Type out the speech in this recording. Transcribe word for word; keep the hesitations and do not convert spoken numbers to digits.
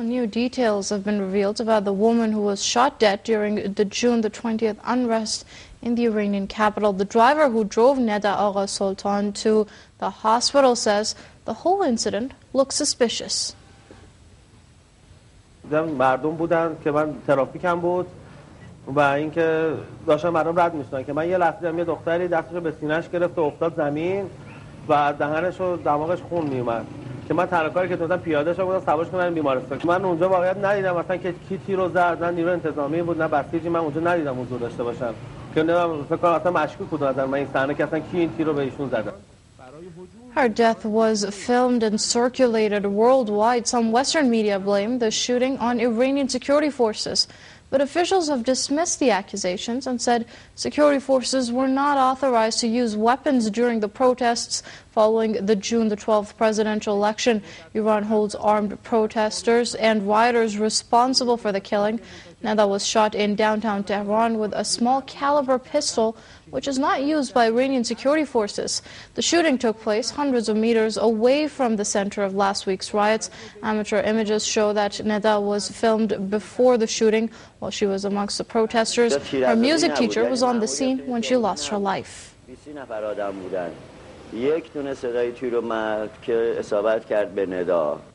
New details have been revealed about the woman who was shot dead during the June the twentieth unrest in the Iranian capital. The driver who drove Neda Agha Soltan to the hospital says the whole incident looks suspicious. مردم بودن که من ترافیکم بود و اینکه داشتن مردم رد میشدن که من یه لحظه دیدم یه دختری دستشو به سینه‌اش گرفت و افتاد زمین و دهنش و دماغش خون میومد که من تنها کاری که تونستم پیاده شدم بودم سوارش کنم بیمارستان. من اونجا واقعیت ندیدم مثلا که کی تیرو زد، نه نیرو انتظامی بود نه بسیجی، من اونجا ندیدم حضور داشته باشم که نمیدونم فکر کنم اصلا مشکوک بود از من این صحنه که اصلا کی این تیرو به ایشون زده. Her death was filmed and circulated worldwide. Some Western media blame the shooting on Iranian security forces, but officials have dismissed the accusations and said security forces were not authorized to use weapons during the protests following the June the twelfth presidential election. Iran holds armed protesters and rioters responsible for the killing. Neda was shot in downtown Tehran with a small caliber pistol, which is not used by Iranian security forces. The shooting took place hundreds of meters away from the center of last week's riots. Amateur images show that Neda was filmed before the shooting while she was amongst the protesters. Her music teacher was on the scene when she lost her life. یک دونه صدای تیر رو که اصابت کرد به ندا